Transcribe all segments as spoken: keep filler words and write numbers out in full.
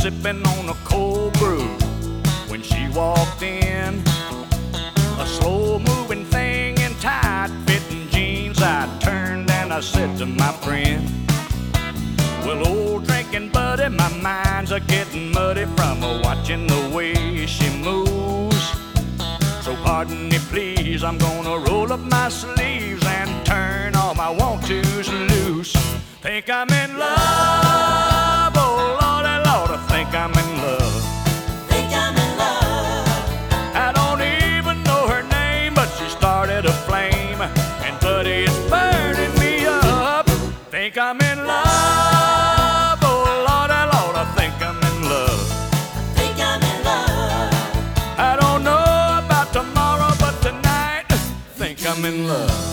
sipping on a cold brew when she walked in. A slow-moving thing in tight-fitting jeans. I turned and I said to my friend, well, old drinking buddy, my mind's a getting muddy from a watching the way she moves. So pardon me, please, I'm gonna roll up my sleeves and turn all my want-tos loose. Think I'm in love, oh Lordy, Lord, I think I'm in love. Think I'm in love. I don't even know her name, but she started a flame, and buddy, it's burning me up. Think I'm in love, oh Lordy, Lord, I think I'm in love. Think I'm in love. I don't know about tomorrow, but tonight, think I'm in love.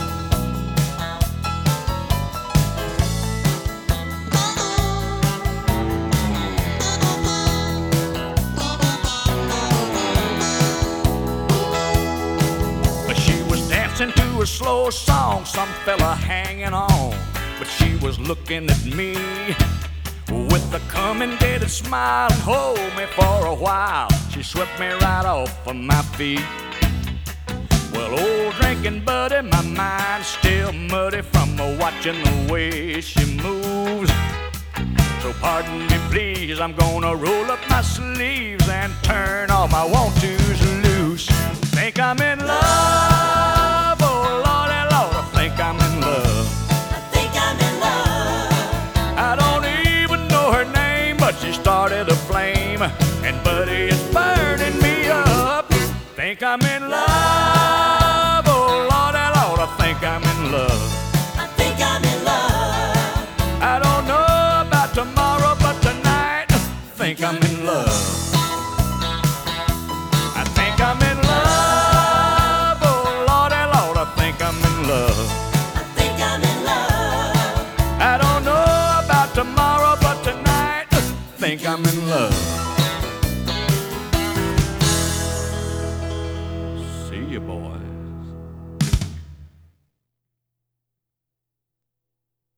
To a slow song, some fella hanging on, but she was looking at me with a commendated smile and hold me for a while. She swept me right off of my feet. Well, old drinking buddy, my mind's still muddy from watching the way she moves. So pardon me, please, I'm gonna roll up my sleeves and turn all my want-tos loose. Think I'm in love, oh Lordy, Lord, I think I'm in love. I think I'm in love. I don't even know her name, but she started a flame, and buddy, it's burning me up. Think I'm in love, oh Lordy, Lord, I think I'm in love. I think I'm in love. I don't know about tomorrow, but tonight, think I'm in love. I think I'm in love, oh Lordy, Lord, I think I'm in love. I think I'm in love. I don't know about tomorrow, but tonight, think I'm in love. See you, boy.